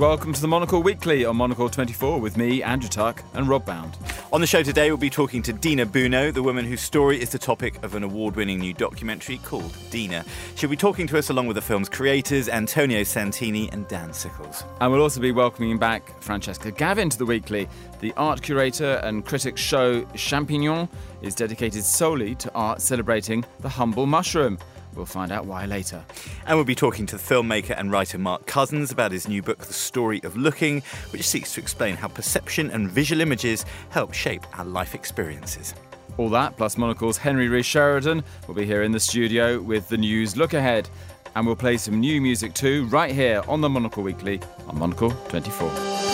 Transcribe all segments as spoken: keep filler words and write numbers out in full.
welcome to the Monocle Weekly on Monocle twenty-four with me, Andrew Tuck, and Rob Bound. On the show today, we'll be talking to Dina Buno, the woman whose story is the topic of an award-winning new documentary called Dina. She'll be talking to us along with the film's creators, Antonio Santini and Dan Sickles. And we'll also be welcoming back Francesca Gavin to the Weekly. The art curator and critic show Champignon is dedicated solely to art celebrating the humble mushroom. We'll find out why later. And we'll be talking to the filmmaker and writer Mark Cousins about his new book, The Story of Looking, which seeks to explain how perception and visual images help shape our life experiences. All that, plus Monocle's Henry Rees Sheridan, will be here in the studio with the news look ahead. And we'll play some new music too, right here on the Monocle Weekly on Monocle twenty-four.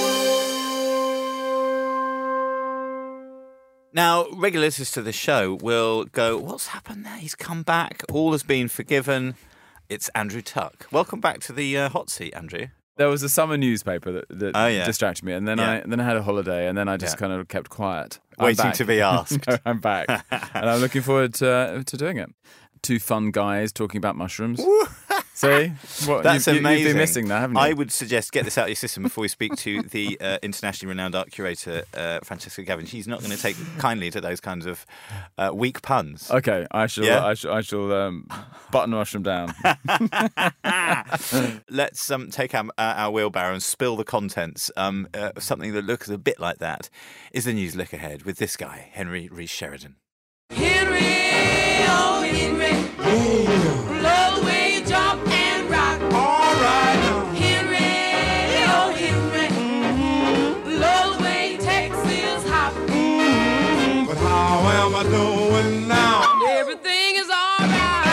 Now, regular listeners to the show will go, what's happened there? He's come back. All has been forgiven. It's Andrew Tuck. Welcome back to the uh, hot seat, Andrew. There was a summer newspaper that, that oh, yeah. distracted me, and then yeah. I then I had a holiday, and then I just yeah. kind of kept quiet. Waiting to be asked. No, I'm back, and I'm looking forward to, uh, to doing it. Two fun guys talking about mushrooms. See? What, That's you've, amazing. You've been missing that, haven't you? I would suggest get this out of your system before we speak to the uh, internationally renowned art curator, uh, Francesca Gavin. She's not going to take kindly to those kinds of uh, weak puns. Okay, I shall Yeah? I shall, I shall um, button mushroom down. Let's um, take our, our wheelbarrow and spill the contents. Um, uh, something that looks a bit like that is the news look ahead with this guy, Henry Rees Sheridan. Henry, oh Henry, yeah. Love the way you jump and rock. All right. Henry, oh Henry, mm-hmm. Love the way you Texas hop. Mm-hmm. But how am I doing now? Everything is all right.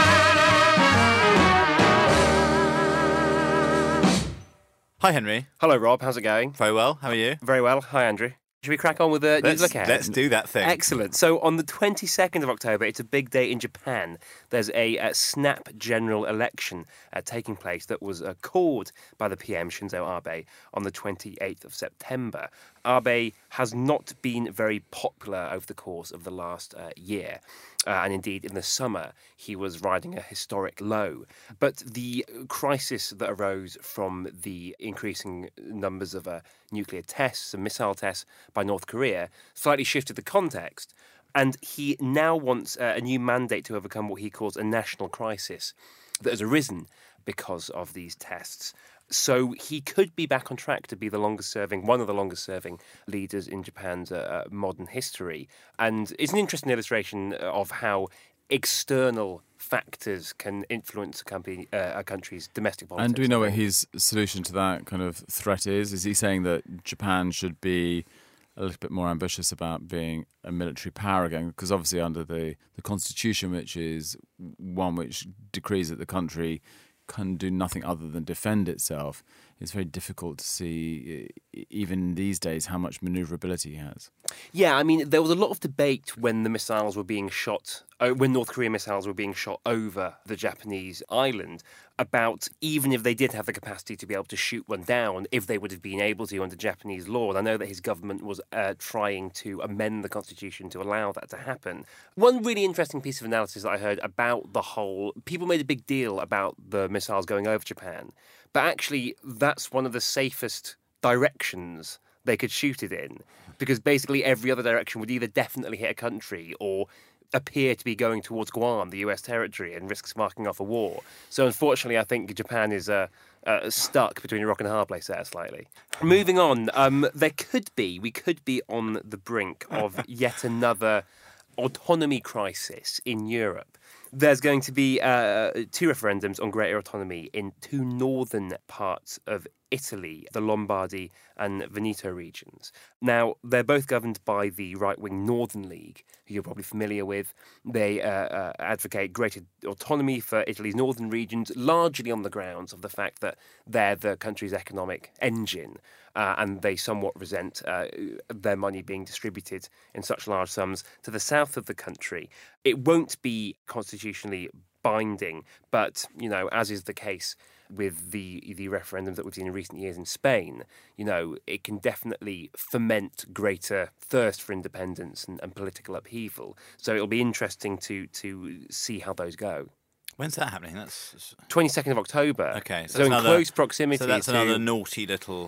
Hi, Henry. Hello, Rob. How's it going? Very well. How are you? Very well. Hi, Andrew. Should we crack on with the news look ahead? Let's do that thing. Excellent. So on the twenty-second of October, it's a big day in Japan. There's a, a snap general election uh, taking place that was uh, called by the P M, Shinzo Abe, on the twenty-eighth of September. Abe has not been very popular over the course of the last uh, year. Uh, and indeed, in the summer, he was riding a historic low. But the crisis that arose from the increasing numbers of uh, nuclear tests and missile tests by North Korea slightly shifted the context. And he now wants uh, a new mandate to overcome what he calls a national crisis that has arisen because of these tests. So he could be back on track to be the longest-serving, one of the longest-serving leaders in Japan's uh, modern history. And it's an interesting illustration of how external factors can influence a, company, uh, a country's domestic politics. And do we know what his solution to that kind of threat is? Is he saying that Japan should be a little bit more ambitious about being a military power again? Because obviously under the, the constitution, which is one which decrees that the country can do nothing other than defend itself, it's very difficult to see, even these days, how much manoeuvrability he has. Yeah, I mean, there was a lot of debate when the missiles were being shot, uh, when North Korean missiles were being shot over the Japanese island, about even if they did have the capacity to be able to shoot one down, if they would have been able to under Japanese law. And I know that his government was uh, trying to amend the constitution to allow that to happen. One really interesting piece of analysis that I heard about the whole... People made a big deal about the missiles going over Japan, but actually that's one of the safest directions they could shoot it in, because basically every other direction would either definitely hit a country or appear to be going towards Guam, the U S territory, and risks marking off a war. So unfortunately, I think Japan is uh, uh, stuck between a rock and a hard place there slightly. Moving on, um, there could be, we could be on the brink of yet another autonomy crisis in Europe. There's going to be uh, two referendums on greater autonomy in two northern parts of Italy, the Lombardy and Veneto regions. Now, they're both governed by the right-wing Northern League, who you're probably familiar with. They uh, uh, advocate greater autonomy for Italy's northern regions, largely on the grounds of the fact that they're the country's economic engine, uh, and they somewhat resent uh, their money being distributed in such large sums to the south of the country. It won't be constitutionally binding, but, you know, as is the case with the the referendums that we've seen in recent years in Spain, you know, it can definitely foment greater thirst for independence and, and political upheaval. So it'll be interesting to to see how those go. When's that happening? That's twenty-second of October. Okay, so, so in another, close proximity. So that's to, another naughty little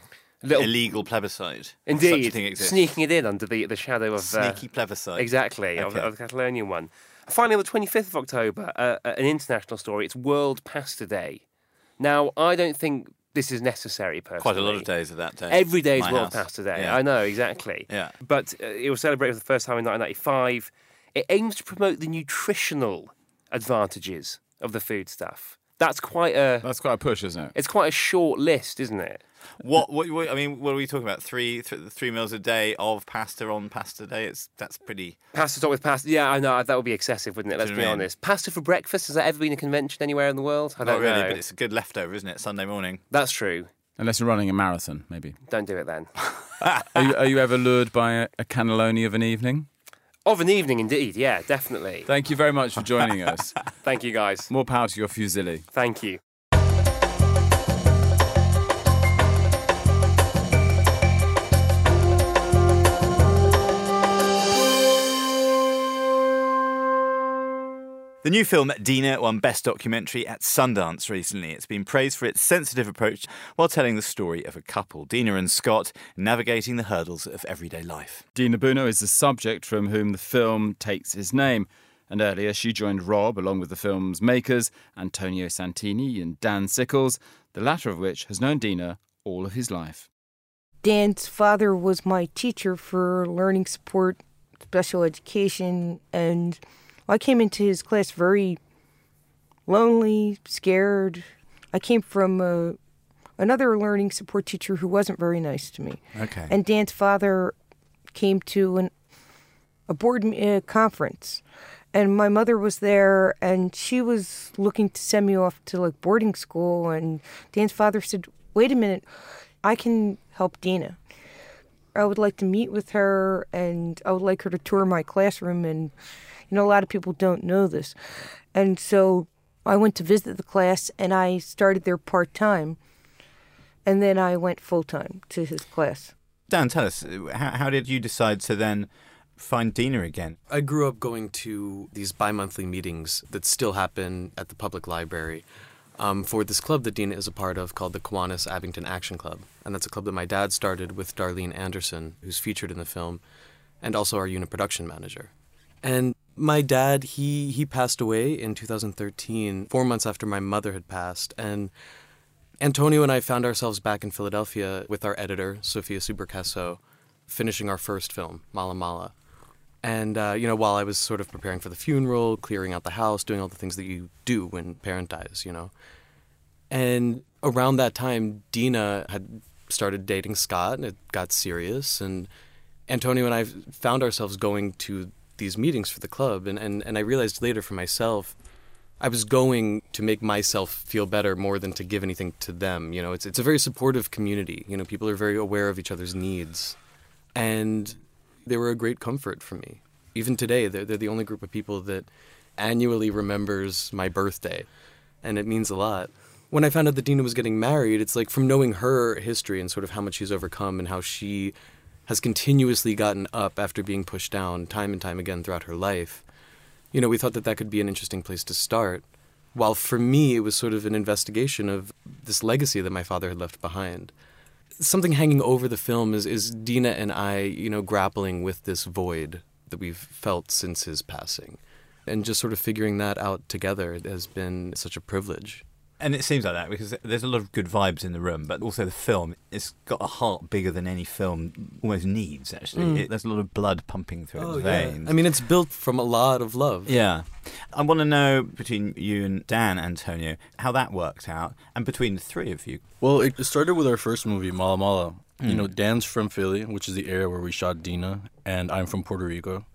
Little- illegal plebiscite. Indeed, Such a thing exists. sneaking it in under the the shadow of uh, Sneaky plebiscite. exactly of, Okay. of the Catalonian one. Finally, on the twenty-fifth of October, uh, uh, an international story. It's World Pasta Day. Now, I don't think this is necessary personally. Quite a lot of days of that day. Every day is My World house. Pasta Day. Yeah. I know, exactly. Yeah. But uh, it was celebrated for the first time in nineteen ninety-five. It aims to promote the nutritional advantages of the foodstuff. That's quite a. That's quite a push, isn't it? It's quite a short list, isn't it? What, what, what? I mean, what are we talking about? Three, th- three meals a day of pasta on Pasta Day. It's that's pretty. Pasta top with pasta. Yeah, I know that would be excessive, wouldn't it? Let's Do you be know what I mean? honest. Pasta for breakfast, has that ever been a convention anywhere in the world? I Not don't really, know. but it's a good leftover, isn't it? Sunday morning. That's true. Unless you're running a marathon, maybe. Don't do it then. Are you, are you ever lured by a, a cannelloni of an evening? Of an evening, indeed. Yeah, definitely. Thank you very much for joining us. Thank you, guys. More power to your fusilli. Thank you. The new film Dina won Best Documentary at Sundance recently. It's been praised for its sensitive approach while telling the story of a couple, Dina and Scott, navigating the hurdles of everyday life. Dina Buno is the subject from whom the film takes its name. And earlier she joined Rob, along with the film's makers, Antonio Santini and Dan Sickles, the latter of which has known Dina all of his life. Dan's father was my teacher for learning support, special education, and I came into his class very lonely, scared. I came from uh, another learning support teacher who wasn't very nice to me. Okay. And Dan's father came to an, a board uh, conference, and my mother was there, and she was looking to send me off to like boarding school, and Dan's father said, "Wait a minute, I can help Dina. I would like to meet with her, and I would like her to tour my classroom." And you know, a lot of people don't know this. And so I went to visit the class, and I started there part-time. And then I went full-time to his class. Dan, tell us, how, how did you decide to then find Dina again? I grew up going to these bi-monthly meetings that still happen at the public library um, for this club that Dina is a part of called the Kiwanis Abington Action Club. And that's a club that my dad started with Darlene Anderson, who's featured in the film, and also our unit production manager. And my dad, he he passed away in two thousand thirteen, four months after my mother had passed. And Antonio and I found ourselves back in Philadelphia with our editor, Sofia Subercasso, finishing our first film, Mala Mala. And, uh, you know, while I was sort of preparing for the funeral, clearing out the house, doing all the things that you do when a parent dies, you know. And around that time, Dina had started dating Scott, and it got serious. And Antonio and I found ourselves going to these meetings for the club, and, and, and I realized later for myself, I was going to make myself feel better more than to give anything to them. You know, it's it's a very supportive community. You know, people are very aware of each other's needs, and they were a great comfort for me. Even today, they're, they're the only group of people that annually remembers my birthday, and it means a lot. When I found out that Dina was getting married, it's like from knowing her history and sort of how much she's overcome and how she has continuously gotten up after being pushed down time and time again throughout her life, you know, we thought that that could be an interesting place to start. While for me, it was sort of an investigation of this legacy that my father had left behind. Something hanging over the film is, is Dina and I, you know, grappling with this void that we've felt since his passing. And just sort of figuring that out together has been such a privilege. And it seems like that because there's a lot of good vibes in the room, but also the film, it's got a heart bigger than any film almost needs, actually. Mm. It, there's a lot of blood pumping through Oh, its yeah. veins. I mean, it's built from a lot of love. Yeah. I want to know, between you and Dan, Antonio, how that worked out, and between the three of you. Well, it started with our first movie, Mala Mala. Mm. You know, Dan's from Philly, which is the area where we shot Dina, and I'm from Puerto Rico.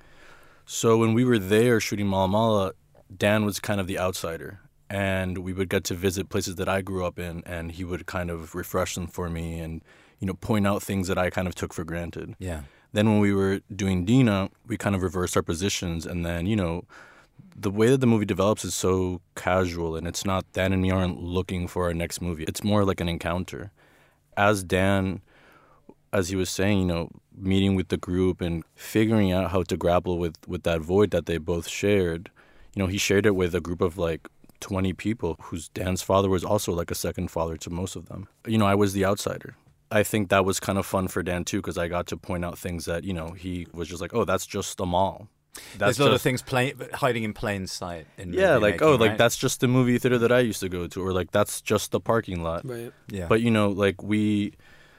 So when we were there shooting Mala Mala, Dan was kind of the outsider. And we would get to visit places that I grew up in, and he would kind of refresh them for me and, you know, point out things that I kind of took for granted. Yeah. Then when we were doing Dina, we kind of reversed our positions. And then, you know, the way that the movie develops is so casual, and it's not Dan and me aren't looking for our next movie. It's more like an encounter. As Dan, as he was saying, you know, meeting with the group and figuring out how to grapple with, with that void that they both shared, you know, he shared it with a group of like twenty people whose Dan's father was also like a second father to most of them. You know, I was the outsider. I think that was kind of fun for Dan too, because I got to point out things that, you know, he was just like, oh, that's just a mall. That's There's a lot of just- things play, hiding in plain sight. In Yeah, movie like, making, oh, like right? that's just the movie theater that I used to go to, or like that's just the parking lot. Right. Yeah. But, you know, like we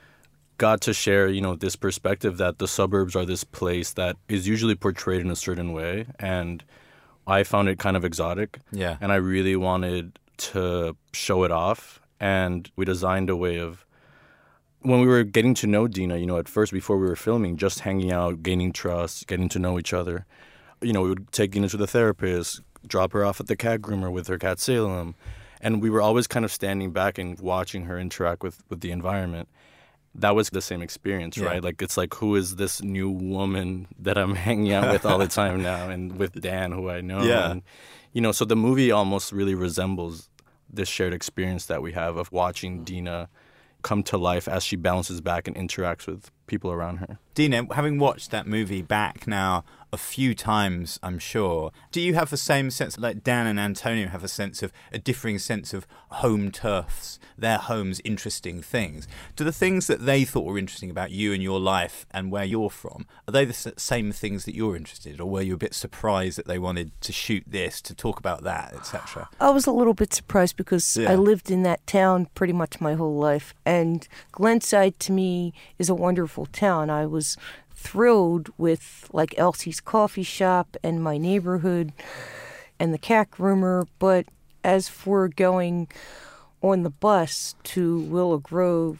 got to share, you know, this perspective that the suburbs are this place that is usually portrayed in a certain way. And I found it kind of exotic. Yeah. And I really wanted to show it off. And we designed a way of, when we were getting to know Dina, you know, at first before we were filming, just hanging out, gaining trust, getting to know each other. You know, we would take Dina to the therapist, drop her off at the cat groomer with her cat Salem. And we were always kind of standing back and watching her interact with, with the environment. That was the same experience, Yeah. right? Like, it's like, who is this new woman that I'm hanging out with all the time now? And with Dan, who I know. Yeah. And, you know, so the movie almost really resembles this shared experience that we have of watching Dina come to life as she bounces back and interacts with people around her. Dina, having watched that movie back now a few times, I'm sure, do you have the same sense, like Dan and Antonio have a sense of, a differing sense of home turfs, their homes interesting things? Do the things that they thought were interesting about you and your life and where you're from, are they the s- same things that you're interested in, or were you a bit surprised that they wanted to shoot this, to talk about that, et cetera? I was a little bit surprised because Yeah. I lived in that town pretty much my whole life. And Glenside to me is a wonderful town. I was thrilled with like Elsie's coffee shop and my neighborhood and the cat groomer. But as for going on the bus to Willow Grove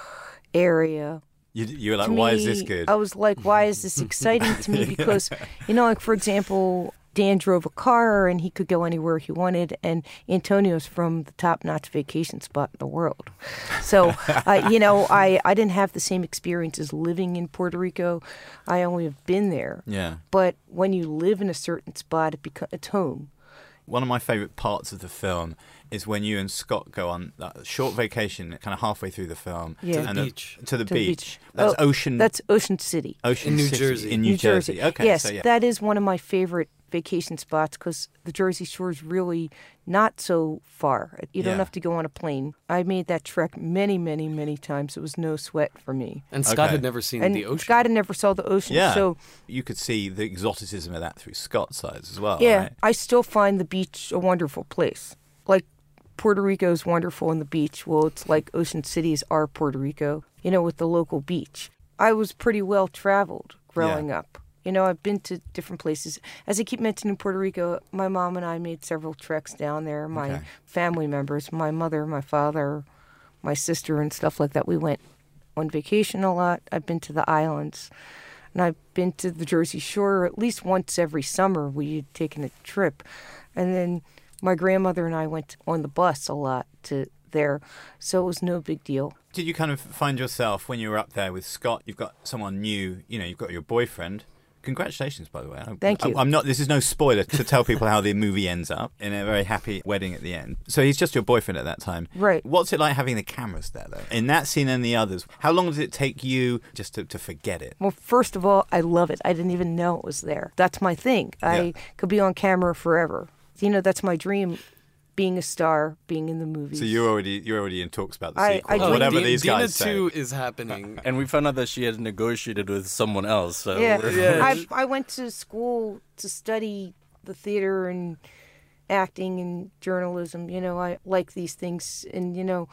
area, You, you were like, to why is this me, good? I was like, why is this exciting to me? Because, you know, like, for example, Dan drove a car and he could go anywhere he wanted, and Antonio's from the top-notch vacation spot in the world. So, uh, you know, I, I didn't have the same experiences living in Puerto Rico. I only have been there. Yeah. But when you live in a certain spot, it becomes it's home. One of my favourite parts of the film is when you and Scott go on that short vacation, kind of halfway through the film. Yeah. To the and beach. To the To the beach. beach. That's Oh, Ocean. That's Ocean City. Ocean In New City, Jersey. In New, Jersey. Okay. Yes, so yeah. that is one of my favorite vacation spots because the Jersey Shore is really not so far. You don't Yeah. have to go on a plane. I made that trek many, many, many times. It was no sweat for me. And Scott Okay. had never seen And the ocean. Scott had never saw the ocean. Yeah. So, you could see the exoticism of that through Scott's eyes as well. yeah, Right? I still find the beach a wonderful place. Like, Puerto Rico is wonderful on the beach. Well, it's like Ocean City is our Puerto Rico, you know, with the local beach. I was pretty well traveled growing Yeah. up. You know, I've been to different places. As I keep mentioning Puerto Rico, my mom and I made several treks down there. My Okay. family members, my mother, my father, my sister, and stuff like that. We went on vacation a lot. I've been to the islands. And I've been to the Jersey Shore at least once every summer. We had taken a trip. And then my grandmother and I went on the bus a lot to there. So it was no big deal. Did you kind of find yourself when you were up there with Scott? You've got someone new. You know, you've got your boyfriend. Congratulations, by the way. I- Thank you. I, I'm not. This is no spoiler to tell people how the movie ends up in a very happy wedding at the end. So he's just your boyfriend at that time, Right. What's it like having the cameras there, though? In that scene and the others, how long does it take you just to, to forget it? Well, first of all, I love it. I didn't even know it was there. That's my thing. I Yeah. could be on camera forever. You know, that's my dream, being a star, being in the movies. So you're already you're already in talks about the I- sequel, I or dream- whatever Di- these Dina guys say. two is happening. And we found out that she had negotiated with someone else. So Yeah, we're- I I went to school to study the theater and acting and journalism. You know, I like these things, and you know,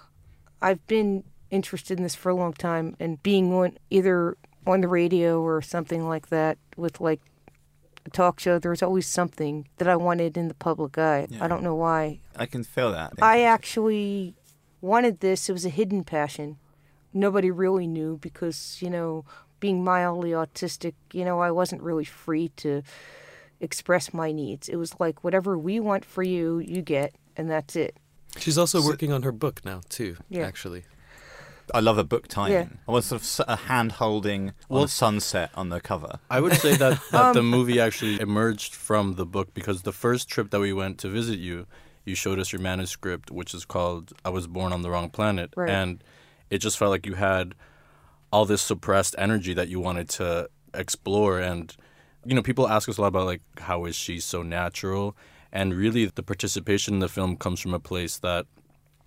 I've been interested in this for a long time. And being on either on the radio or something like that with like a talk show, there was always something that I wanted in the public eye. Yeah. I don't know why. I can feel that. I actually wanted this. It was a hidden passion. Nobody really knew because, you know, being mildly autistic, you know, I wasn't really free to express my needs. It was like, whatever we want for you, you get, and that's it. She's also working on her book now, too, Yeah. actually. I love a book tie-in. Yeah. I want sort of s- a hand holding on a sunset on the cover. I would say that, that Um, the movie actually emerged from the book because the first trip that we went to visit you, you showed us your manuscript, which is called I Was Born on the Wrong Planet. Right. And it just felt like you had all this suppressed energy that you wanted to explore. And, you know, people ask us a lot about, like, how is she so natural? And really, the participation in the film comes from a place that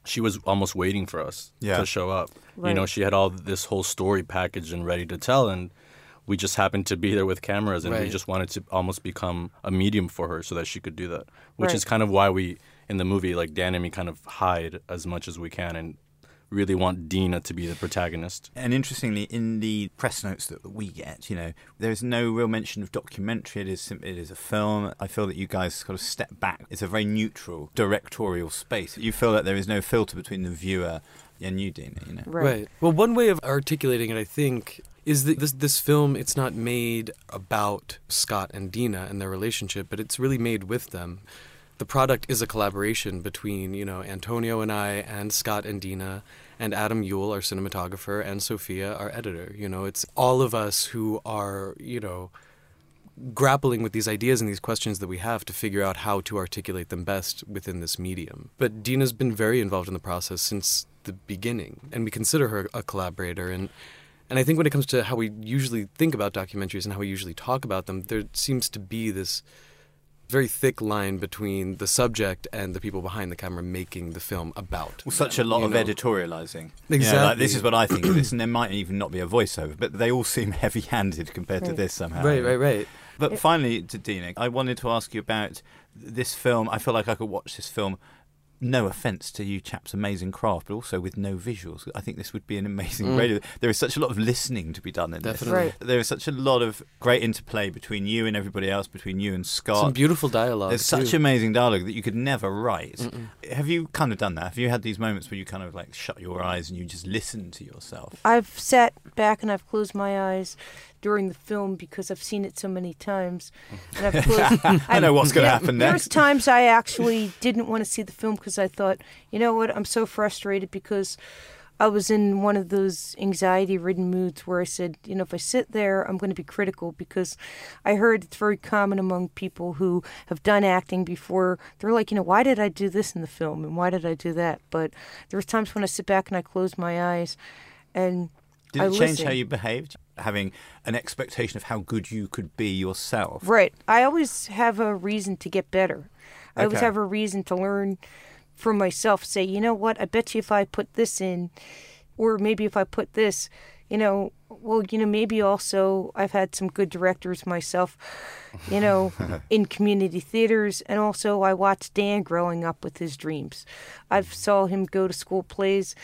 she was almost waiting for us Yeah. to show up. You Right. know, she had all this whole story packaged and ready to tell, and we just happened to be there with cameras, and we Right. just wanted to almost become a medium for her so that she could do that, which Right. is kind of why we, in the movie, like Dan and me kind of hide as much as we can and really want Dina to be the protagonist. And interestingly, in the press notes that we get, you know, there is no real mention of documentary. It is sim- it is a film. I feel that you guys sort of step back. It's a very neutral directorial space. You feel that there is no filter between the viewer and you, Dina. You know, Right. Right. Well, one way of articulating it, I think, is that this this film, it's not made about Scott and Dina and their relationship, but it's really made with them. The product is a collaboration between, you know, Antonio and I and Scott and Dina and Adam Yule, our cinematographer, and Sophia, our editor. You know, it's all of us who are, you know, grappling with these ideas and these questions that we have to figure out how to articulate them best within this medium. But Dina's been very involved in the process since the beginning, and we consider her a collaborator. And and I think when it comes to how we usually think about documentaries and how we usually talk about them, there seems to be this very thick line between the subject and the people behind the camera making the film about. well, such a lot you of know. editorializing. Exactly. You know, like, this is what I think of this, and there might even not be a voiceover, but they all seem heavy-handed compared to Right. this somehow. Right, right, right. But finally, to Dina, I wanted to ask you about this film. I feel like I could watch this film, no offence to you chaps' amazing craft, but also with no visuals. I think this would be an amazing Mm. radio. There is such a lot of listening to be done in Definitely. Right. this. There is such a lot of great interplay between you and everybody else, between you and Scott. Some beautiful dialogue. There's such too. amazing dialogue that you could never write. Mm-mm. Have you kind of done that? Have you had these moments where you kind of like shut your eyes and you just listen to yourself? I've sat back and I've closed my eyes during the film because I've seen it so many times. And I've closed, I know what's going to Yeah, happen There's next. times I actually didn't want to see the film because I thought, you know what, I'm so frustrated because I was in one of those anxiety-ridden moods where I said, you know, if I sit there, I'm going to be critical because I heard it's very common among people who have done acting before. They're like, you know, why did I do this in the film and why did I do that? But there was times when I sit back and I close my eyes and Did I it change listen. how you behaved? Having an expectation of how good you could be yourself? Right. I always have a reason to get better. I always Okay. have a reason to learn for myself. Say, you know what? I bet you if I put this in, or maybe if I put this, you know, well, you know, maybe also I've had some good directors myself, you know, in community theaters. And also I watched Dan growing up with his dreams. I saw him go to school plays,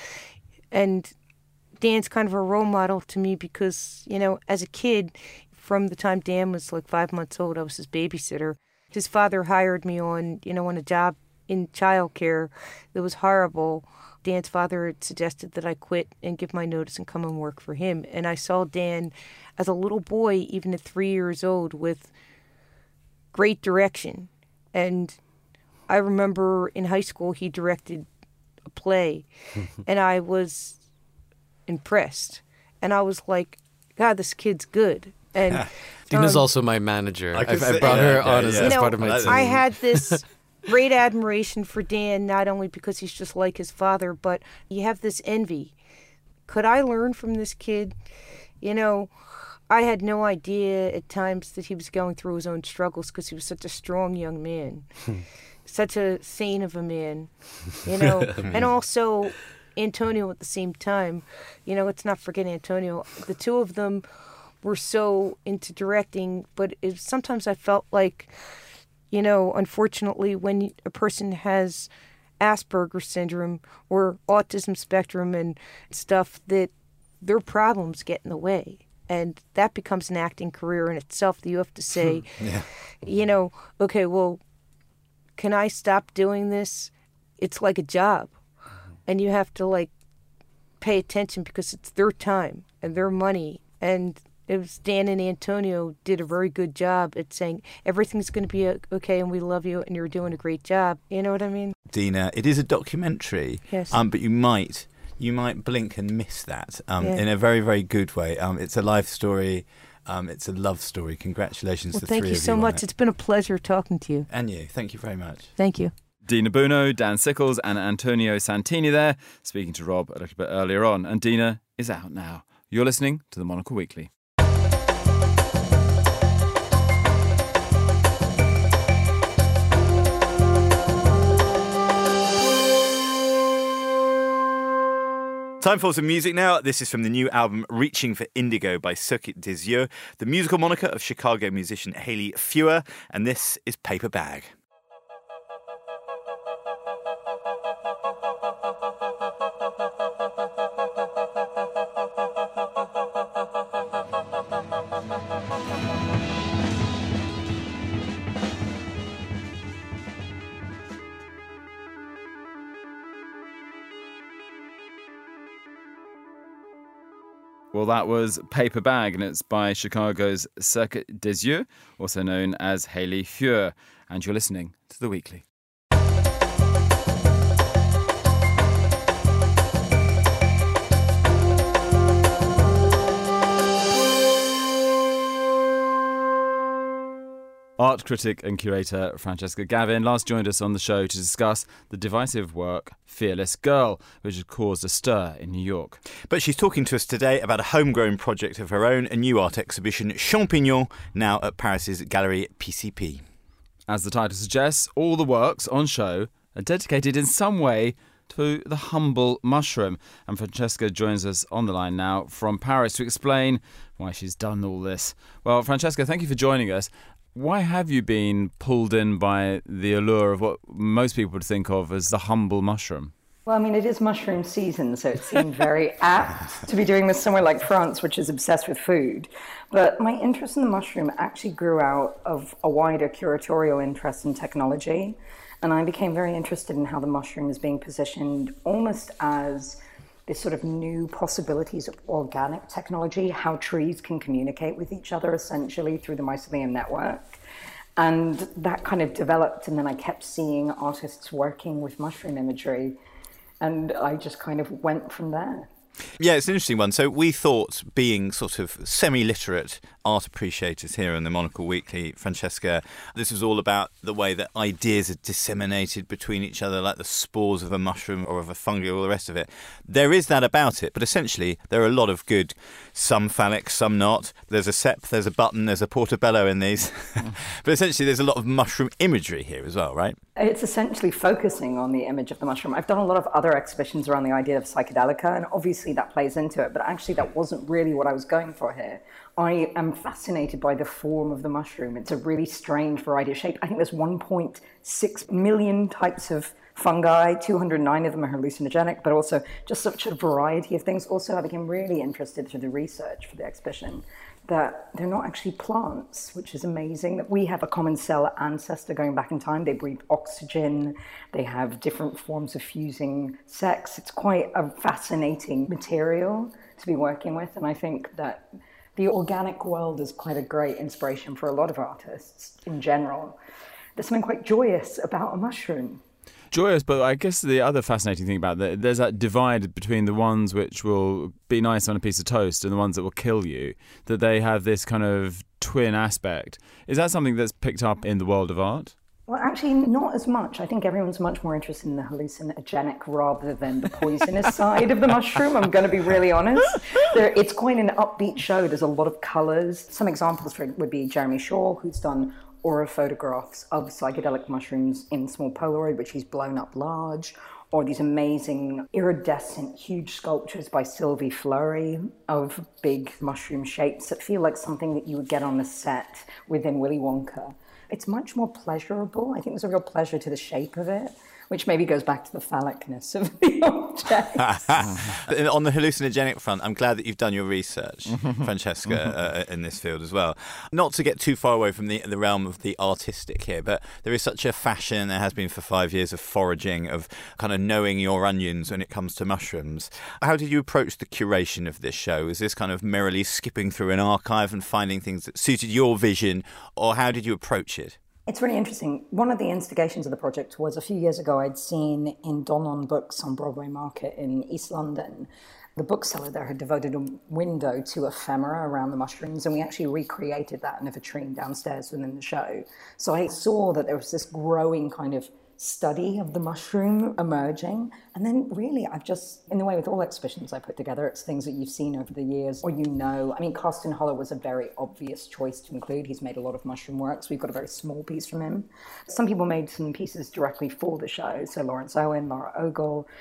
and Dan's kind of a role model to me because, you know, as a kid, from the time Dan was like five months old, I was his babysitter. His father hired me on, you know, on a job in childcare that was horrible. Dan's father had suggested that I quit and give my notice and come and work for him. And I saw Dan as a little boy, even at three years old, with great direction. And I remember in high school he directed a play, and I was impressed. And I was like, God, this kid's good. And Dina's um, also my manager. I I, could I say- brought yeah, her okay, on as, yeah. as You know, part of my Well, team. I had this great admiration for Dan, not only because he's just like his father, but you have this envy. Could I learn from this kid? You know, I had no idea at times that he was going through his own struggles because he was such a strong young man, such a saint of a man, you know, and also Antonio at the same time. You know, let's not forget Antonio. The two of them were so into directing, but it, sometimes I felt like, you know, unfortunately, when a person has Asperger's syndrome or autism spectrum and stuff, that their problems get in the way. And that becomes an acting career in itself that you have to say, Yeah. you know, okay, well, can I stop doing this? It's like a job. And you have to, like, pay attention because it's their time and their money. And it was Dan and Antonio did a very good job at saying everything's going to be okay and we love you and you're doing a great job. You know what I mean? Dina, it is a documentary, Yes. um, but you might you might blink and miss that um, Yeah. in a very, very good way. Um, it's a life story. Um, it's a love story. Congratulations Well, to the thank three you of so you on much. it. It's been a pleasure talking to you. And you. Thank you very much. Thank you. Dina Buono, Dan Sickles, and Antonio Santini there, speaking to Rob a little bit earlier on. And Dina is out now. You're listening to the Monocle Weekly. Time for some music now. This is from the new album Reaching for Indigo by Circuit des Yeux, the musical moniker of Chicago musician Haley Feuer, and this is Paper Bag. Well, that was Paper Bag, and it's by Chicago's Circuit des Yeux, also known as Haley Feuer. And you're listening to The Weekly. Art critic and curator Francesca Gavin last joined us on the show to discuss the divisive work Fearless Girl, which had caused a stir in New York. But she's talking to us today about a homegrown project of her own, a new art exhibition, Champignon, now at Paris's Galerie P C P. As the title suggests, all the works on show are dedicated in some way to the humble mushroom. And Francesca joins us on the line now from Paris to explain why she's done all this. Well, Francesca, thank you for joining us. Why have you been pulled in by the allure of what most people would think of as the humble mushroom? Well, I mean, it is mushroom season, so it seemed very apt to be doing this somewhere like France, which is obsessed with food. But my interest in the mushroom actually grew out of a wider curatorial interest in technology. And I became very interested in how the mushroom is being positioned almost as this sort of new possibilities of organic technology, how trees can communicate with each other essentially through the mycelium network. And that kind of developed, and then I kept seeing artists working with mushroom imagery, and I just kind of went from there. Yeah, it's an interesting one. So we thought, being sort of semi-literate art appreciators here on the Monocle Weekly, Francesca, this was all about the way that ideas are disseminated between each other, like the spores of a mushroom or of a fungi, all the rest of it. There is that about it, but essentially there are a lot of good, some phallic, some not. There's a sep, there's a button, there's a portobello in these. But essentially there's a lot of mushroom imagery here as well, right? It's essentially focusing on the image of the mushroom. I've done a lot of other exhibitions around the idea of psychedelica, and obviously that plays into it, but actually that wasn't really what I was going for here. I am fascinated by the form of the mushroom. It's a really strange variety of shape. I think there's one point six million types of fungi, two hundred nine of them are hallucinogenic, but also just such a variety of things. Also, I became really interested through the research for the exhibition that they're not actually plants, which is amazing. That we have a common cell ancestor going back in time. They breathe oxygen. They have different forms of fusing sex. It's quite a fascinating material to be working with. And I think that the organic world is quite a great inspiration for a lot of artists in general. There's something quite joyous about a mushroom. Joyous, but I guess the other fascinating thing about that, there's that divide between the ones which will be nice on a piece of toast and the ones that will kill you, that they have this kind of twin aspect. Is that something that's picked up in the world of art? Well, actually, not as much. I think everyone's much more interested in the hallucinogenic rather than the poisonous side of the mushroom. I'm going to be really honest. There, it's quite an upbeat show. There's a lot of colours. Some examples for it would be Jeremy Shaw, who's done aura photographs of psychedelic mushrooms in small Polaroid, which he's blown up large, or these amazing iridescent huge sculptures by Sylvie Fleury of big mushroom shapes that feel like something that you would get on a set within Willy Wonka. It's much more pleasurable. I think there's a real pleasure to the shape of it, which maybe goes back to the phallicness of the object. On the hallucinogenic front, I'm glad that you've done your research, Francesca, uh, in this field as well. Not to get too far away from the, the realm of the artistic here, but there is such a fashion, there has been for five years, of foraging, of kind of knowing your onions when it comes to mushrooms. How did you approach the curation of this show? Was this kind of merrily skipping through an archive and finding things that suited your vision, or how did you approach it? It's really interesting. One of the instigations of the project was a few years ago I'd seen in Don On Books on Broadway Market in East London, the bookseller there had devoted a window to ephemera around the mushrooms, and we actually recreated that in a vitrine downstairs within the show. So I saw that there was this growing kind of study of the mushroom emerging. And then really I've just, in the way with all exhibitions I put together, it's things that you've seen over the years or you know. I mean, Carsten Holler was a very obvious choice to include. He's made a lot of mushroom works. We've got a very small piece from him. Some people made some pieces directly for the show. So Lawrence Owen, Laura Ogle.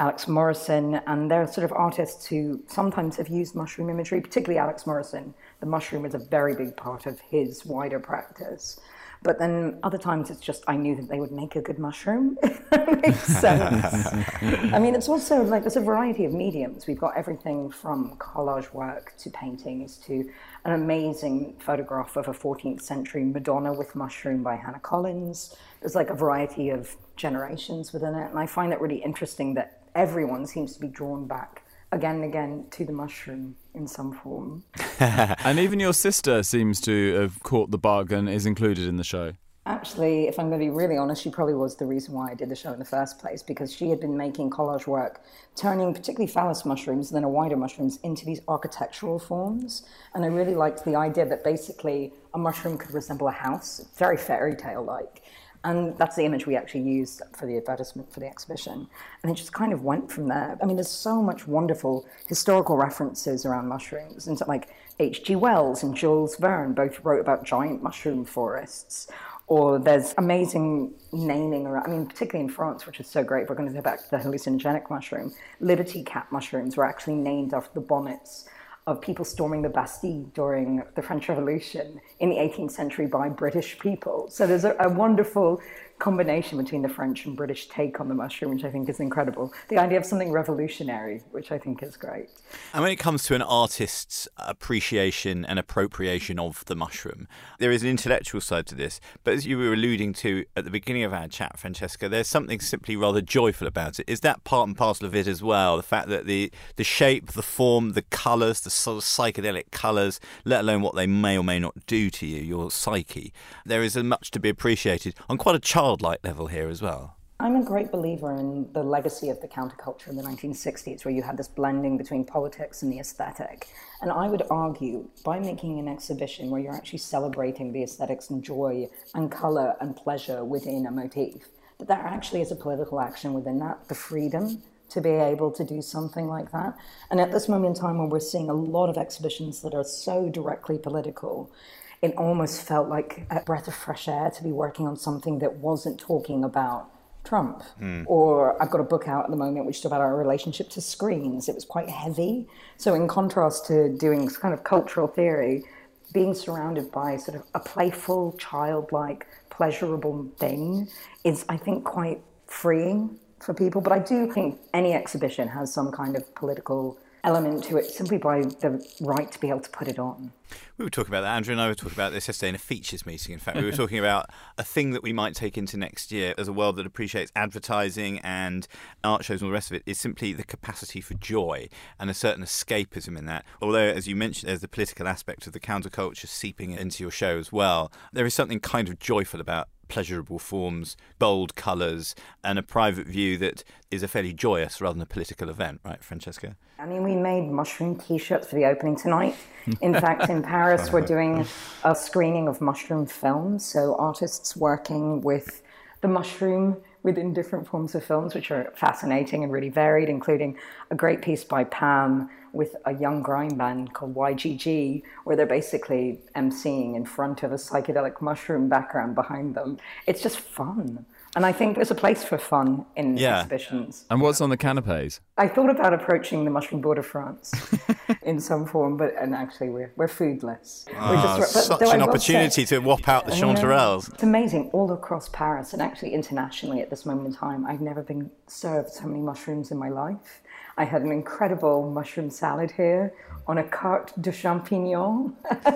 Alex Morrison, and they're sort of artists who sometimes have used mushroom imagery, particularly Alex Morrison. The mushroom is a very big part of his wider practice. But then other times it's just, I knew that they would make a good mushroom. That makes sense. I mean, it's also like, there's a variety of mediums. We've got everything from collage work to paintings to an amazing photograph of a fourteenth century Madonna with mushroom by Hannah Collins. There's like a variety of generations within it. And I find it really interesting that everyone seems to be drawn back again and again to the mushroom in some form. And even your sister seems to have caught the bug and is included in the show. Actually, if I'm going to be really honest, she probably was the reason why I did the show in the first place, because she had been making collage work, turning particularly phallus mushrooms, then a wider mushrooms, into these architectural forms. And I really liked the idea that basically a mushroom could resemble a house, very fairy tale-like. And that's the image we actually used for the advertisement for the exhibition. And it just kind of went from there. I mean, there's so much wonderful historical references around mushrooms. And so like H G Wells and Jules Verne both wrote about giant mushroom forests. Or there's amazing naming around, I mean, particularly in France, which is so great. We're going to go back to the hallucinogenic mushroom. Liberty cap mushrooms were actually named after the bonnets of people storming the Bastille during the French Revolution in the eighteenth century by British people. So there's a, a wonderful combination between the French and British take on the mushroom, which I think is incredible. The idea of something revolutionary, which I think is great. And when it comes to an artist's appreciation and appropriation of the mushroom, there is an intellectual side to this. But as you were alluding to at the beginning of our chat, Francesca, there's something simply rather joyful about it. Is that part and parcel of it as well? The fact that the, the shape, the form, the colours, the sort of psychedelic colours, let alone what they may or may not do to you, your psyche. There is much to be appreciated on quite a childlike level here as well. I'm a great believer in the legacy of the counterculture in the nineteen sixties, where you had this blending between politics and the aesthetic. And I would argue, by making an exhibition where you're actually celebrating the aesthetics and joy and colour and pleasure within a motif, that there actually is a political action within that, the freedom to be able to do something like that. And at this moment in time when we're seeing a lot of exhibitions that are so directly political, it almost felt like a breath of fresh air to be working on something that wasn't talking about Trump. Mm. Or I've got a book out at the moment which is about our relationship to screens. It was quite heavy. So in contrast to doing kind of cultural theory, being surrounded by sort of a playful, childlike, pleasurable thing is, I think, quite freeing for people. But I do think any exhibition has some kind of political element to it, simply by the right to be able to put it on. We were talking about that. Andrew and I were talking about this yesterday in a features meeting. In fact, we were talking about a thing that we might take into next year as a world that appreciates advertising and art shows and all the rest of it is simply the capacity for joy and a certain escapism in that. Although, as you mentioned, there's the political aspect of the counterculture seeping into your show as well. There is something kind of joyful about pleasurable forms, bold colours, and a private view that is a fairly joyous rather than a political event, right, Francesca? I mean, we made mushroom T-shirts for the opening tonight. In fact, in Paris, we're doing a screening of mushroom films, so artists working with the mushroom within different forms of films, which are fascinating and really varied, including a great piece by Pam with a young grime band called Y G G, where they're basically emceeing in front of a psychedelic mushroom background behind them. It's just fun. And I think there's a place for fun in yeah. exhibitions. And what's on the canapes? I thought about approaching the Mushroom Board of France in some form, but and actually we're we're foodless. Oh, we're just, but, such an opportunity say, to whop out the chanterelles. It's amazing, all across Paris and actually internationally at this moment in time. I've never been served so many mushrooms in my life. I had an incredible mushroom salad here on a carte de champignons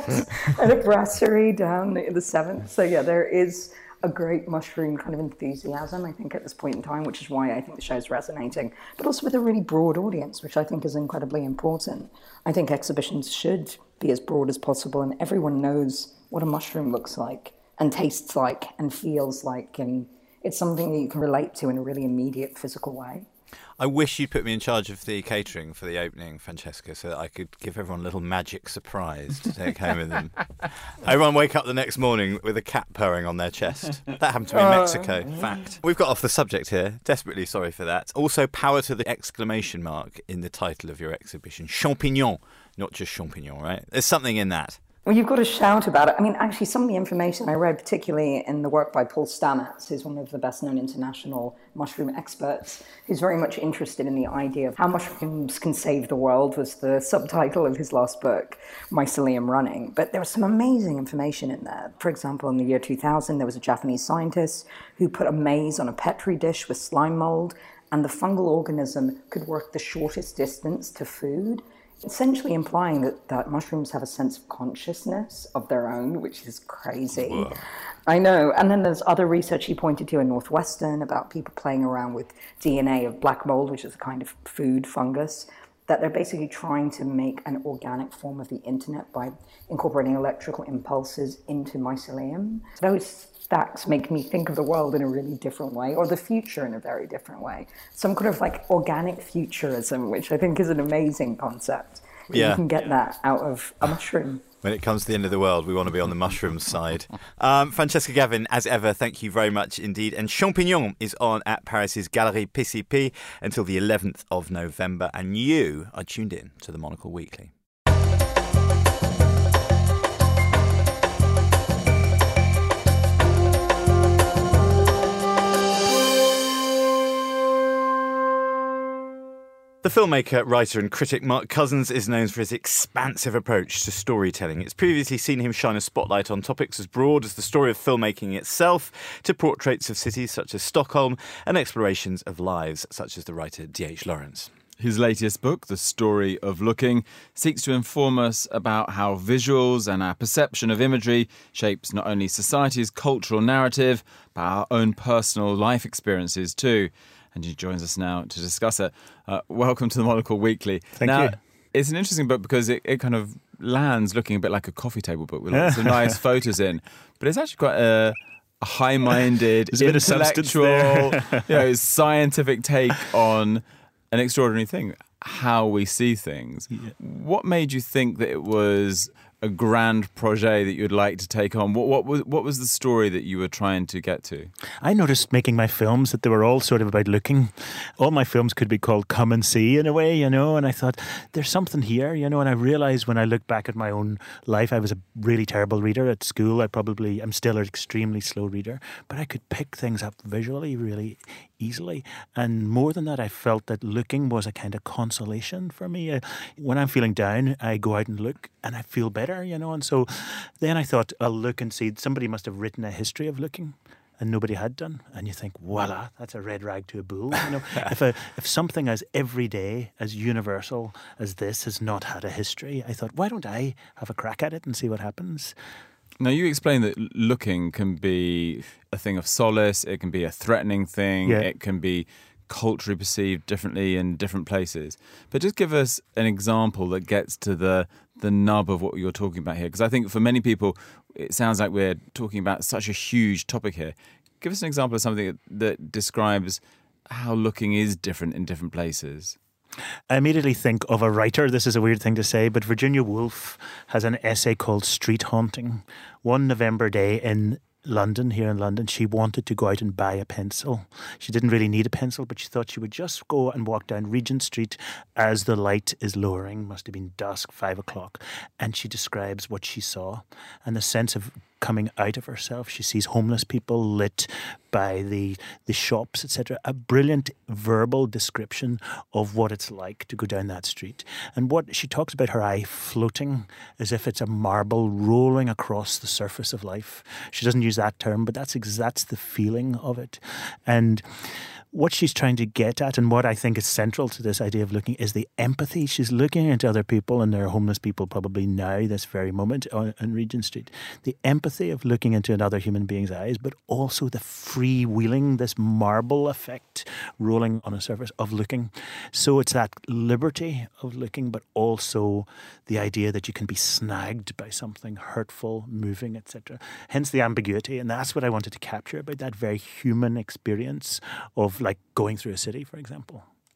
at a brasserie down in the seventh. So yeah, there is a great mushroom kind of enthusiasm, I think, at this point in time, which is why I think the show's resonating, but also with a really broad audience, which I think is incredibly important. I think exhibitions should be as broad as possible, and everyone knows what a mushroom looks like and tastes like and feels like, and it's something that you can relate to in a really immediate physical way. I wish you'd put me in charge of the catering for the opening, Francesca, so that I could give everyone a little magic surprise to take home with them. Everyone wake up the next morning with a cat purring on their chest. That happened to me in Mexico, fact. We've got off the subject here. Desperately sorry for that. Also, power to the exclamation mark in the title of your exhibition. Champignon, not just champignon, right? There's something in that. Well, you've got to shout about it. I mean, actually, some of the information I read, particularly in the work by Paul Stamets, who's one of the best-known international mushroom experts, who's very much interested in the idea of how mushrooms can save the world, was the subtitle of his last book, Mycelium Running. But there was some amazing information in there. For example, in the year two thousand, there was a Japanese scientist who put a maze on a Petri dish with slime mold, and the fungal organism could work the shortest distance to food, essentially implying that, that mushrooms have a sense of consciousness of their own, which is crazy. Whoa. I know. And then there's other research he pointed to in Northwestern about people playing around with D N A of black mold, which is a kind of food fungus, that they're basically trying to make an organic form of the internet by incorporating electrical impulses into mycelium. Those facts make me think of the world in a really different way, or the future in a very different way. Some kind of like organic futurism, which I think is an amazing concept. Yeah. You can get that out of a mushroom. When it comes to the end of the world, we want to be on the mushroom side. Um, Francesca Gavin, as ever, thank you very much indeed. And Champignon is on at Paris's Galerie P C P until the eleventh of November. And you are tuned in to the Monocle Weekly. The filmmaker, writer and critic Mark Cousins is known for his expansive approach to storytelling. It's previously seen him shine a spotlight on topics as broad as the story of filmmaking itself, to portraits of cities such as Stockholm and explorations of lives such as the writer D H Lawrence. His latest book, The Story of Looking, seeks to inform us about how visuals and our perception of imagery shapes not only society's cultural narrative, but our own personal life experiences too. And he joins us now to discuss it. Uh, welcome to the Monocle Weekly. Thank now, you. It's an interesting book because it, it kind of lands looking a bit like a coffee table book with lots of nice photos in. But it's actually quite a, a high-minded, intellectual, you know, scientific take on an extraordinary thing, how we see things. Yeah. What made you think that it was a grand projet that you'd like to take on? What, what was what was the story that you were trying to get to? I noticed making my films that they were all sort of about looking. All my films could be called Come and See in a way, you know, and I thought there's something here, you know, and I realized when I looked back at my own life, I was a really terrible reader at school. I probably, I'm still an extremely slow reader, but I could pick things up visually really easily. And more than that, I felt that looking was a kind of consolation for me. Uh, when I'm feeling down, I go out and look and I feel better, you know. And so then I thought, I'll look and see. Somebody must have written a history of looking and nobody had done. And you think, voila, that's a red rag to a bull. You know, if a, if something as everyday, as universal as this has not had a history, I thought, why don't I have a crack at it and see what happens? Now, you explain that looking can be a thing of solace, it can be a threatening thing, yeah. It can be culturally perceived differently in different places. But just give us an example that gets to the, the nub of what you're talking about here. Because I think for many people, it sounds like we're talking about such a huge topic here. Give us an example of something that, that describes how looking is different in different places. I immediately think of a writer. This is a weird thing to say, but Virginia Woolf has an essay called Street Haunting. One November day in London, here in London, she wanted to go out and buy a pencil. She didn't really need a pencil, but she thought she would just go and walk down Regent Street as the light is lowering. Must have been dusk, five o'clock. And she describes what she saw and the sense of coming out of herself. She sees homeless people lit by the the shops, et cetera. A brilliant verbal description of what it's like to go down that street. And what she talks about her eye floating as if it's a marble rolling across the surface of life. She doesn't use that term, but that's ex- that's the feeling of it. And what she's trying to get at, and what I think is central to this idea of looking, is the empathy. She's looking into other people, and there are homeless people probably now, this very moment, on, on Regent Street. The empathy of looking into another human being's eyes, but also the freewheeling, this marble effect rolling on a surface of looking. So it's that liberty of looking, but also the idea that you can be snagged by something hurtful, moving, et cetera. Hence the ambiguity, and that's what I wanted to capture about that very human experience of like going through a city, for example.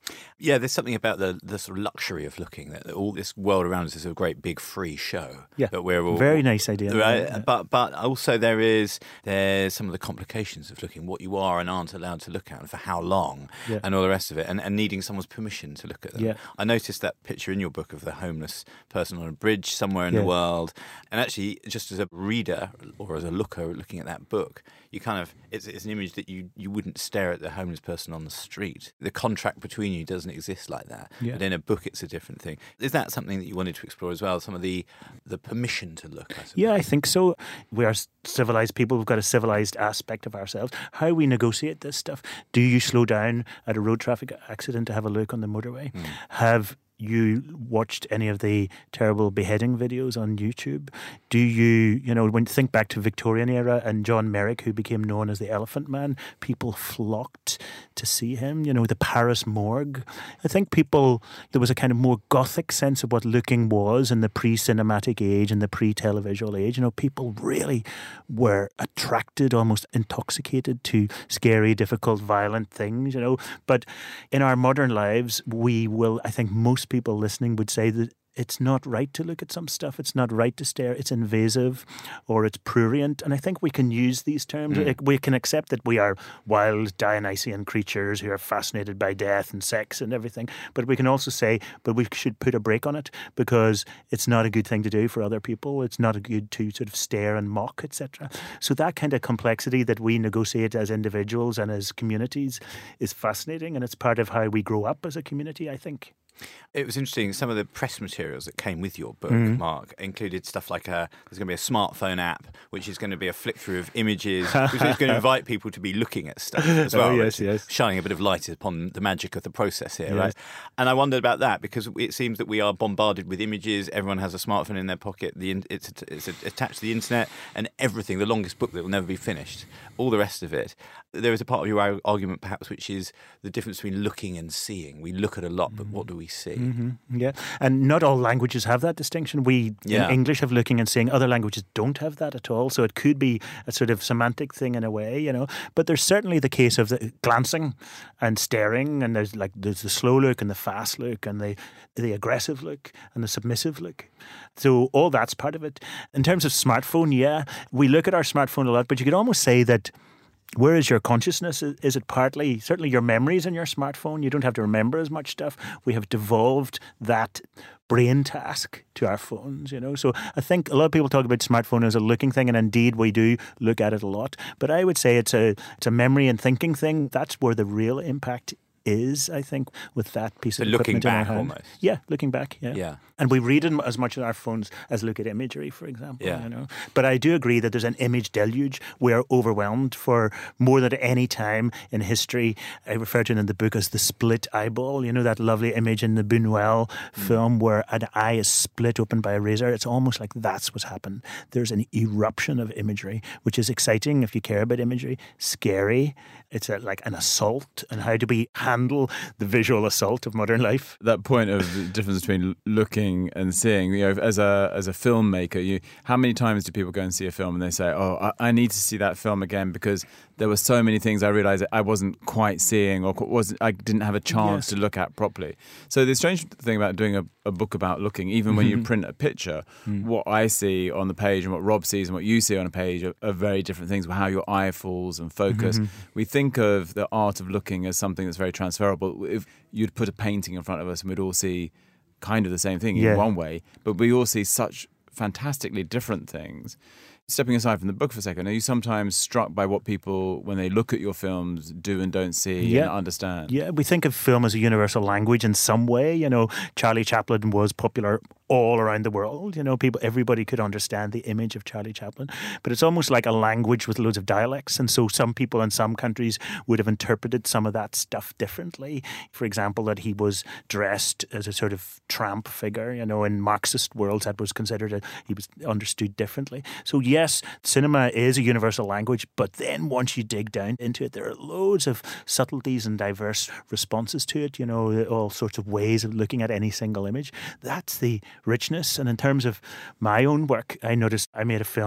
Yeah, there's something about the, the sort of luxury of looking that all this world around us is a great big free show. Yeah, that we're all very nice idea. Right, Yeah. but but also there is there's some of the complications of looking what you are and aren't allowed to look at and for how long Yeah. and all the rest of it, and, and needing someone's permission to look at them. Yeah. I noticed that picture in your book of the homeless person on a bridge somewhere in Yeah. the world, and actually just as a reader or as a looker looking at that book, you kind of it's, it's an image that you you wouldn't stare at the homeless person on the street. The contract between you doesn't exist like that. Yeah. But in a book, it's a different thing. Is that something that you wanted to explore as well? Some of the the permission to look, I suppose. Yeah, I think so. We are civilized people. We've got a civilized aspect of ourselves. How we negotiate this stuff. Do you slow down at a road traffic accident to have a look on the motorway? Mm. Have you watched any of the terrible beheading videos on YouTube? Do you, you know, when you think back to Victorian era and John Merrick, who became known as the Elephant Man, people flocked to see him, you know, the Paris morgue. I think people, there was a kind of more gothic sense of what looking was in the pre-cinematic age and the pre-televisual age. You know, people really were attracted, almost intoxicated to scary, difficult, violent things, you know. But in our modern lives, we will, I think most people listening would say that it's not right to look at some stuff. It's not right to stare. It's invasive or it's prurient. And I think we can use these terms. Mm. We can accept that we are wild Dionysian creatures who are fascinated by death and sex and everything. But we can also say, but we should put a break on it because it's not a good thing to do for other people. It's not a good to sort of stare and mock, et cetera. So that kind of complexity that we negotiate as individuals and as communities is fascinating. And it's part of how we grow up as a community, I think. It was interesting. Some of the press materials that came with your book, Mhm. Mark, included stuff like a, there's going to be a smartphone app, which is going to be a flick through of images, which is going to invite people to be looking at stuff as well. Oh, yes, which is yes. Shining a bit of light upon the magic of the process here, Yes. right? And I wondered about that because it seems that we are bombarded with images. Everyone has a smartphone in their pocket. The in- it's, it's attached to the internet, and everything. The longest book that will never be finished. All the rest of it. There is a part of your ar- argument, perhaps, which is the difference between looking and seeing. We look at a lot, but what do we see? hmm Yeah, and not all languages have that distinction. We Yeah. in English have looking and seeing. Other languages don't have that at all. So it could be a sort of semantic thing in a way, you know. But there's certainly the case of the glancing and staring, and there's like there's the slow look and the fast look and the the aggressive look and the submissive look. So all that's part of it. In terms of smartphone, yeah, we look at our smartphone a lot, but you could almost say that. Where is your consciousness? Is it partly, certainly your memories in your smartphone? You don't have to remember as much stuff. We have devolved that brain task to our phones, you know. So I think a lot of people talk about smartphone as a looking thing, and indeed we do look at it a lot. But I would say it's a it's a memory and thinking thing. That's where the real impact is, I think, with that piece So of looking equipment in our back hand. almost. Yeah, looking back, yeah. Yeah. And we read it as much on our phones as look at imagery, for example. Yeah. You know? But I do agree that there's an image deluge. We are overwhelmed for more than any time in history. I refer to it in the book as the split eyeball. You know, that lovely image in the Buñuel Mm. film where an eye is split open by a razor. It's almost like that's what's happened. There's an eruption of imagery, which is exciting if you care about imagery, scary. It's a, like an assault. And how do we handle the visual assault of modern life? That point of the difference between looking and seeing, you know, as a as a filmmaker, you how many times do people go and see a film and they say, "Oh, I, I need to see that film again because there were so many things I realised I wasn't quite seeing or wasn't I didn't have a chance Yes. to look at properly." So the strange thing about doing a, a book about looking, even when you print a picture, what I see on the page and what Rob sees and what you see on a page are, are very different things. How your eye falls and focus. We think of the art of looking as something that's very transferable. If you'd put a painting in front of us and we'd all see kind of the same thing Yeah. in one way, but we all see such fantastically different things. Stepping aside from the book for a second, are you sometimes struck by what people, when they look at your films, do and don't see Yeah. and understand? Yeah, we think of film as a universal language in some way. You know, Charlie Chaplin was popular all around the world. You know, people, everybody could understand the image of Charlie Chaplin. But it's almost like a language with loads of dialects. And so some people in some countries would have interpreted some of that stuff differently. For example, that he was dressed as a sort of tramp figure. You know, in Marxist worlds, that was considered, a, he was understood differently. So yes, cinema is a universal language. But then once you dig down into it, there are loads of subtleties and diverse responses to it. You know, all sorts of ways of looking at any single image. That's the richness. And in terms of my own work, I noticed I made a film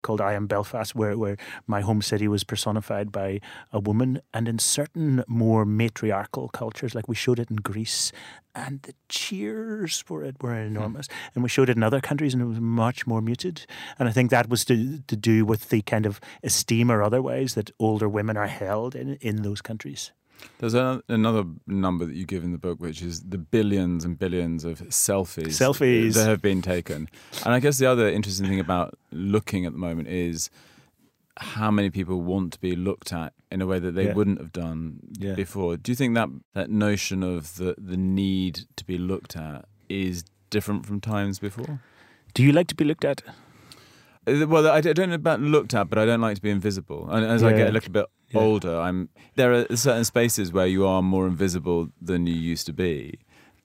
called I Am Belfast, where, where my home city was personified by a woman. And in certain more matriarchal cultures, like we showed it in Greece, and the cheers for it were enormous. Mm. And we showed it in other countries, and it was much more muted. And I think that was to, to do with the kind of esteem or otherwise that older women are held in, in those countries. There's a, another number that you give in the book, which is the billions and billions of selfies, selfies that have been taken. And I guess the other interesting thing about looking at the moment is how many people want to be looked at in a way that they yeah. wouldn't have done yeah. before. Do you think that that notion of the, the need to be looked at is different from times before? Do you like to be looked at? Well, I don't know about looked at, but I don't like to be invisible. And as yeah. I get a little bit yeah. older, I'm there are certain spaces where you are more invisible than you used to be,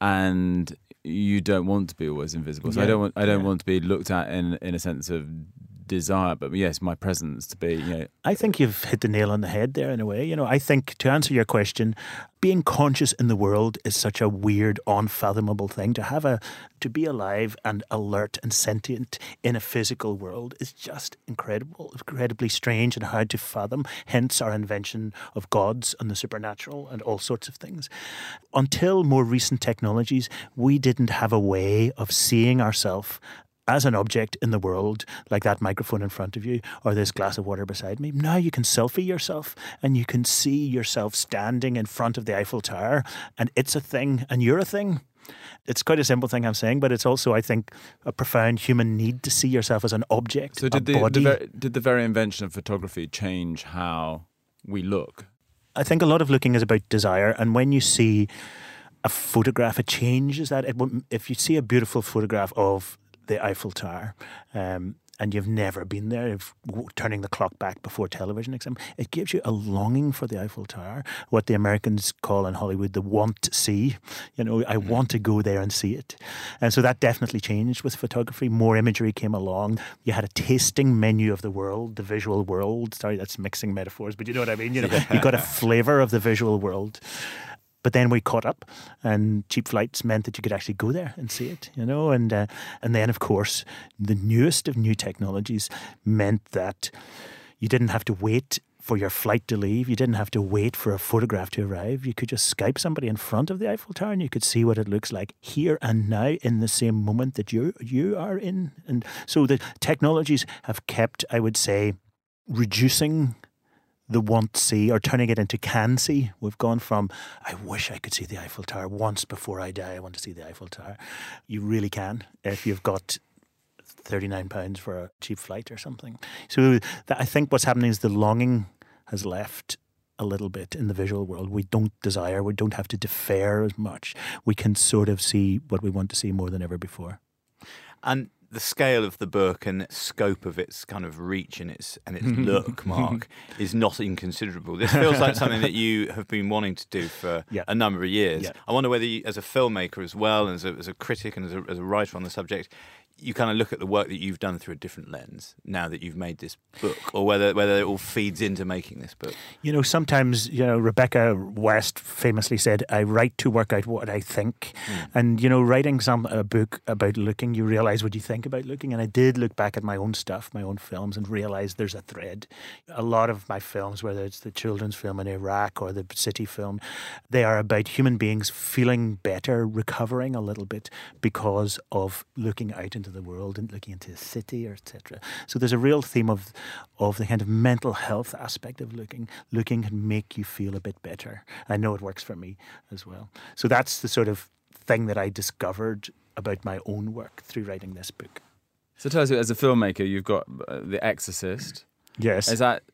and you don't want to be always invisible. So yeah. I don't want I don't yeah. want to be looked at in in a sense of desire, but yes, my presence to be, you know. I think you've hit the nail on the head there in a way. You know, I think to answer your question, being conscious in the world is such a weird, unfathomable thing. To have a, to be alive and alert and sentient in a physical world is just incredible, incredibly strange and hard to fathom. Hence our invention of gods and the supernatural and all sorts of things. Until more recent technologies, we didn't have a way of seeing ourselves as an object in the world, like that microphone in front of you or this glass of water beside me. Now you can selfie yourself and you can see yourself standing in front of the Eiffel Tower, and it's a thing and you're a thing. It's quite a simple thing I'm saying, but it's also, I think, a profound human need to see yourself as an object, so did a the, body. The very, did the very invention of photography change how we look? I think a lot of looking is about desire, and when you see a photograph, it changes that. It, if you see a beautiful photograph of the Eiffel Tower, um, and you've never been there, if turning the clock back before television, example, it gives you a longing for the Eiffel Tower, what the Americans call in Hollywood the want to see. You know, I want to go there and see it. And so that definitely changed with photography. More imagery came along. You had a tasting menu of the world, the visual world. Sorry, that's mixing metaphors, but you know what I mean. You know, yeah. You got a flavour of the visual world. But then we caught up, and cheap flights meant that you could actually go there and see it, you know. And uh, and then, of course, the newest of new technologies meant that you didn't have to wait for your flight to leave. You didn't have to wait for a photograph to arrive. You could just Skype somebody in front of the Eiffel Tower, and you could see what it looks like here and now in the same moment that you you are in. And so the technologies have kept, I would say, reducing the want to see or turning it into can see. We've gone from, I wish I could see the Eiffel Tower once before I die. I want to see the Eiffel Tower. You really can if you've got thirty-nine pounds for a cheap flight or something. So that, I think what's happening is the longing has left a little bit in the visual world. We don't desire, we don't have to defer as much. We can sort of see what we want to see more than ever before. And the scale of the book and scope of its kind of reach and its and its look, Mark, is not inconsiderable. This feels like something that you have been wanting to do for yeah. a number of years. Yeah. I wonder whether you, as a filmmaker as well, and as a, as a critic and as a, as a writer on the subject, you kind of look at the work that you've done through a different lens now that you've made this book, or whether whether it all feeds into making this book. You know, sometimes, you know, Rebecca West famously said, I write to work out what I think. Mm. And, you know, writing some a book about looking, you realise what you think about looking. And I did look back at my own stuff, my own films, and realise there's a thread. A lot of my films, whether it's the children's film in Iraq or the city film, they are about human beings feeling better, recovering a little bit because of looking out into the world and looking into the city, or et cetera. So there's a real theme of of the kind of mental health aspect of looking. Looking can make you feel a bit better. I know it works for me as well. So that's the sort of thing that I discovered about my own work through writing this book. So tell us, as a filmmaker, you've got uh, The Exorcist. Yes. Is that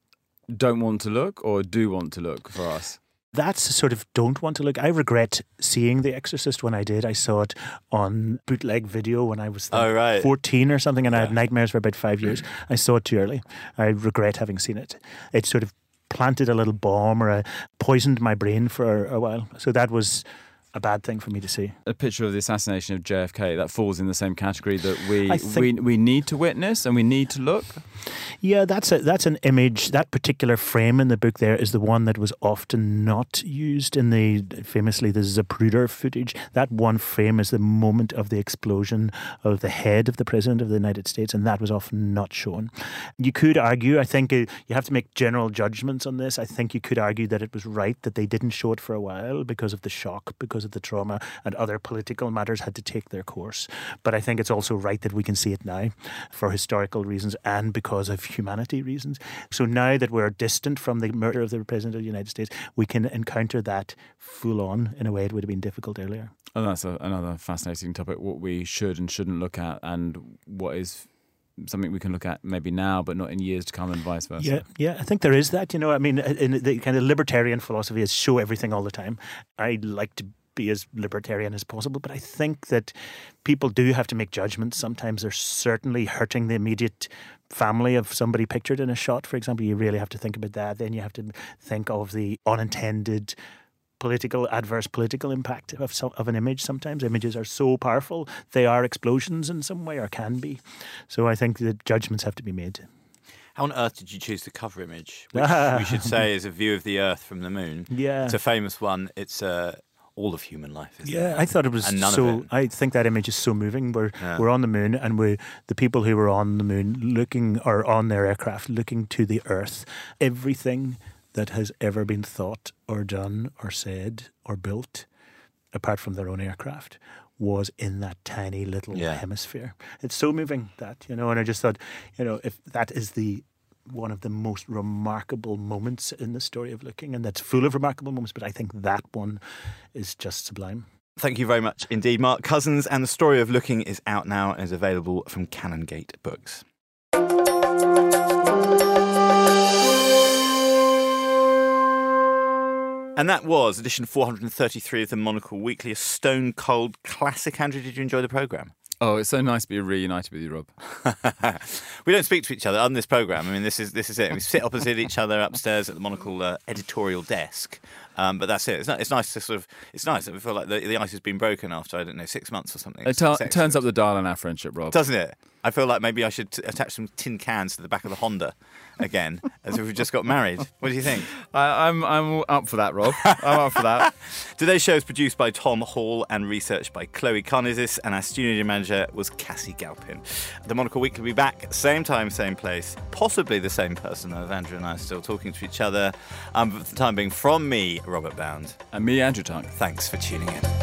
don't want to look or do want to look for us? That's the sort of don't want to look. I regret seeing The Exorcist when I did. I saw it on bootleg video when I was like oh, right. fourteen or something, and yeah. I had nightmares for about five years. I saw it too early. I regret having seen it. It sort of planted a little bomb or a, poisoned my brain for a while. So that was a bad thing for me to see. A picture of the assassination of J F K, that falls in the same category that we I think- we, we need to witness and we need to look. Yeah, that's a that's an image. That particular frame in the book there is the one that was often not used in the famously the Zapruder footage. That one frame is the moment of the explosion of the head of the President of the United States, and that was often not shown. You could argue, I think uh, you have to make general judgments on this. I think you could argue that it was right that they didn't show it for a while because of the shock, because of the trauma, and other political matters had to take their course. But I think it's also right that we can see it now for historical reasons and because of humanity reasons. So now that we're distant from the murder of the President of the United States, we can encounter that full on in a way it would have been difficult earlier. And that's a, another fascinating topic, what we should and shouldn't look at and what is something we can look at maybe now but not in years to come and vice versa. Yeah, yeah, I think there is that. You know, I mean, in the kind of libertarian philosophy is show everything all the time. I like to be as libertarian as possible, but I think that people do have to make judgments. Sometimes they're certainly hurting the immediate family of somebody pictured in a shot, for example. You really have to think about that. Then you have to think of the unintended political, adverse political impact of some, of an image. Sometimes images are so powerful, they are explosions in some way, or can be. So I think the judgments have to be made. How on earth did you choose the cover image? Which we should say is a view of the Earth from the moon. Yeah. It's a famous one. It's uh, all of human life, isn't Yeah, it? I thought it was And none so. of it. I think that image is so moving. We're Yeah. we're on the moon, and we the people who were on the moon looking or on their aircraft looking to the Earth. Everything that has ever been thought or done or said or built, apart from their own aircraft, was in that tiny little Yeah. hemisphere. It's so moving, that, you know. And I just thought, you know, if that is the one of the most remarkable moments in the story of Looking, and that's full of remarkable moments, but I think that one is just sublime. Thank you very much indeed, Mark Cousins. And The Story of Looking is out now and is available from Canongate Books. And that was edition four hundred thirty-three of the Monocle Weekly, a stone cold classic. Andrew, did you enjoy the programme? Oh, it's so nice to be reunited with you, Rob. We don't speak to each other on this programme. I mean, this is this is it. We sit opposite each other upstairs at the Monocle uh, editorial desk. Um, but that's it. It's, not, it's nice to sort of. It's nice that we feel like the, the ice has been broken after, I don't know, six months or something. It, tu- It's it turns up the dial in our friendship, Rob. doesn't it? I feel like maybe I should t- attach some tin cans to the back of the Honda again, as if we just got married. What do you think? I, I'm I'm up for that, Rob. I'm up for that. Today's show is produced by Tom Hall and researched by Chloe Carnizis, and our studio manager was Cassie Galpin. The Monocle Week will be back, same time, same place, possibly the same person, as Andrew and I are still talking to each other. Um, but for the time being, from me, Robert Bound. And me, Andrew Tongue. Thanks for tuning in.